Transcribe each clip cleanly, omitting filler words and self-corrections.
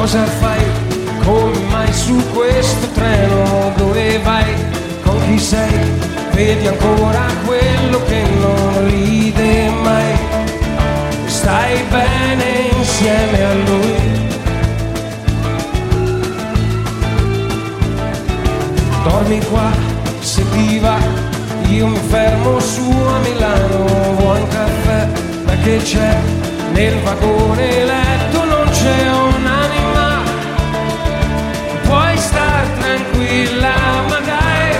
Cosa fai? Come mai su questo treno? Dove vai? Con chi sei? Vedi ancora quello che non ride mai. Stai bene insieme a lui. Dormi qua se ti va, io mi fermo su a Milano. Vuoi un caffè? Perché c'è nel vagone letto, non c'è un'anima. Puoi star tranquilla, ma dai.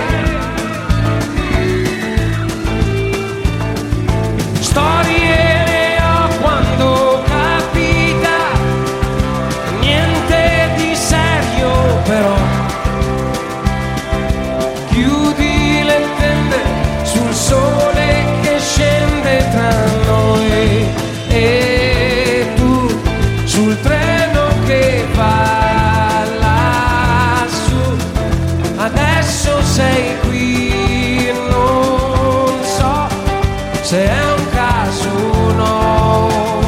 Storie ne ho quando capita, niente di serio però. Chiudi le tende sul sole che scende tra noi e tu sul treno che va lassù. Adesso sei qui, non so se è un caso o no.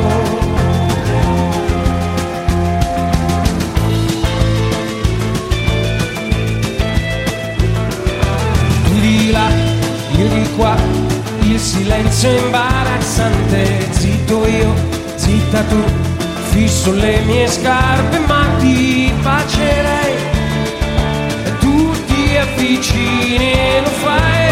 Tu di là, io di qua, il silenzio è imbarazzante. Zitto io, zitta tu, fisso le mie scarpe ma ti bacerei. E tu ti avvicini e lo fai.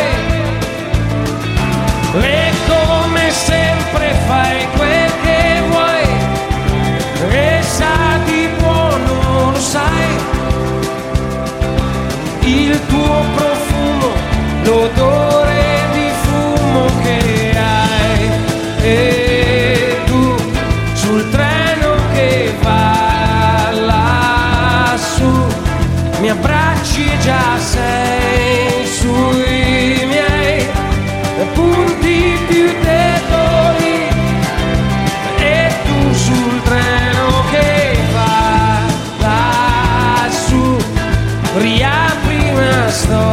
E come sempre fai quel che vuoi. E sa di buono, lo sai. Il tuo profumo, l'odore di fumo che hai. E tu sul treno che va lassù mi abbracci e già sei sui miei punti più deboli. E tu sul treno che va lassù riapri una storia.